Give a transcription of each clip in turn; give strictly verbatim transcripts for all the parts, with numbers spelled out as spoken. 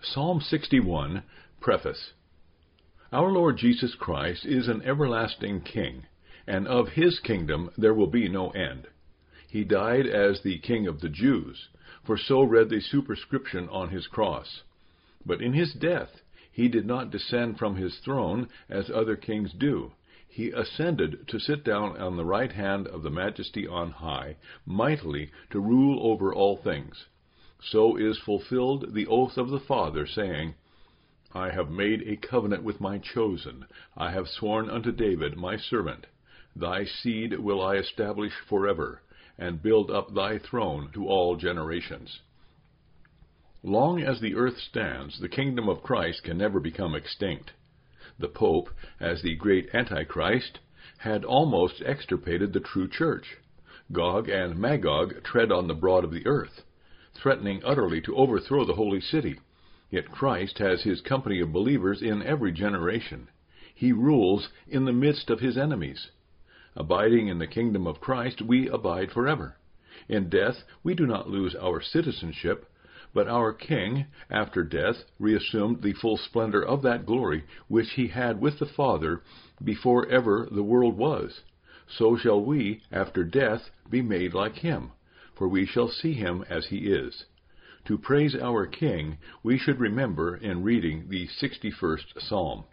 Psalm sixty-one, Preface. Our Lord Jesus Christ is an everlasting King, and of His kingdom there will be no end. He died as the King of the Jews, for so read the superscription on His cross. But in His death He did not descend from His throne as other kings do. He ascended to sit down on the right hand of the Majesty on high, mightily to rule over all things. So is fulfilled the oath of the Father, saying, I have made a covenant with my chosen. I have sworn unto David my servant. Thy seed will I establish forever, and build up thy throne to all generations. Long as the earth stands, the kingdom of Christ can never become extinct. The Pope, as the great Antichrist, had almost extirpated the true church. Gog and Magog tread on the broad of the earth, threatening utterly to overthrow the holy city. Yet Christ has His company of believers in every generation. He rules in the midst of His enemies. Abiding in the kingdom of Christ, we abide forever. In death, we do not lose our citizenship, but our King, after death, reassumed the full splendor of that glory which He had with the Father before ever the world was. So shall we, after death, be made like Him, for we shall see Him as He is. To praise our King, we should remember in reading the sixty-first Psalm.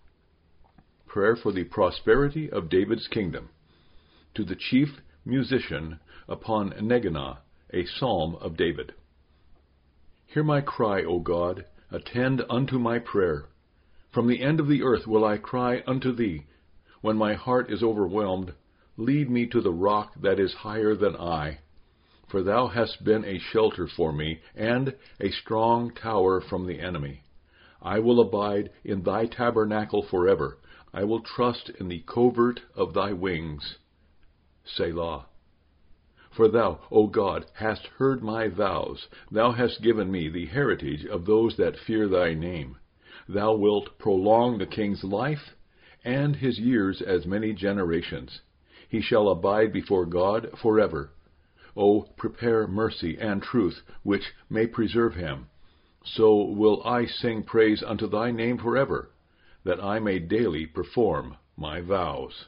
Prayer for the prosperity of David's kingdom. To the chief musician upon Negannah, a psalm of David. Hear my cry, O God, attend unto my prayer. From the end of the earth will I cry unto Thee. When my heart is overwhelmed, lead me to the rock that is higher than I. For Thou hast been a shelter for me, and a strong tower from the enemy. I will abide in Thy tabernacle forever. I will trust in the covert of Thy wings. Selah. For Thou, O God, hast heard my vows. Thou hast given me the heritage of those that fear Thy name. Thou wilt prolong the king's life, and his years as many generations. He shall abide before God forever. O prepare mercy and truth, which may preserve him. So will I sing praise unto Thy name forever, that I may daily perform my vows.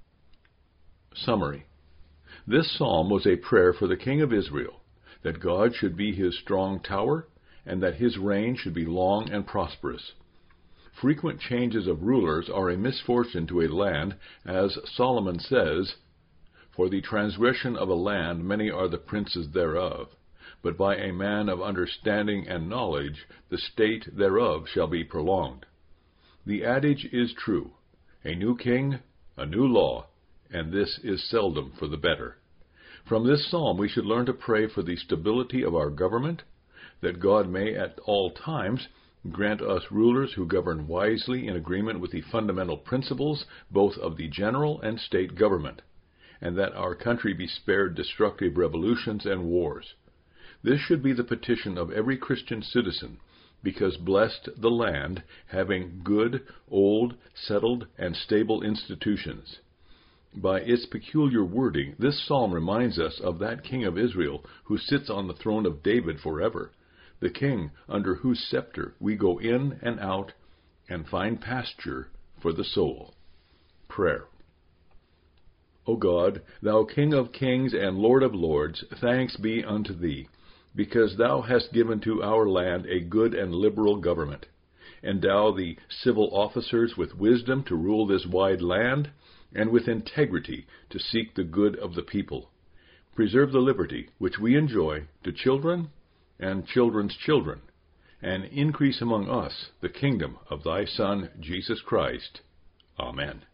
Summary. This psalm was a prayer for the King of Israel, that God should be his strong tower, and that his reign should be long and prosperous. Frequent changes of rulers are a misfortune to a land, as Solomon says, For the transgression of a land many are the princes thereof, but by a man of understanding and knowledge the state thereof shall be prolonged. The adage is true, a new king, a new law, and this is seldom for the better. From this psalm we should learn to pray for the stability of our government, that God may at all times grant us rulers who govern wisely in agreement with the fundamental principles both of the general and state government, and that our country be spared destructive revolutions and wars. This should be the petition of every Christian citizen, because blessed the land, having good, old, settled, and stable institutions. By its peculiar wording, this psalm reminds us of that King of Israel who sits on the throne of David forever, the King under whose scepter we go in and out and find pasture for the soul. Prayer. O God, Thou King of kings and Lord of lords, thanks be unto Thee, because Thou hast given to our land a good and liberal government. Endow the civil officers with wisdom to rule this wide land, and with integrity to seek the good of the people. Preserve the liberty which we enjoy to children and children's children, and increase among us the kingdom of Thy Son, Jesus Christ. Amen.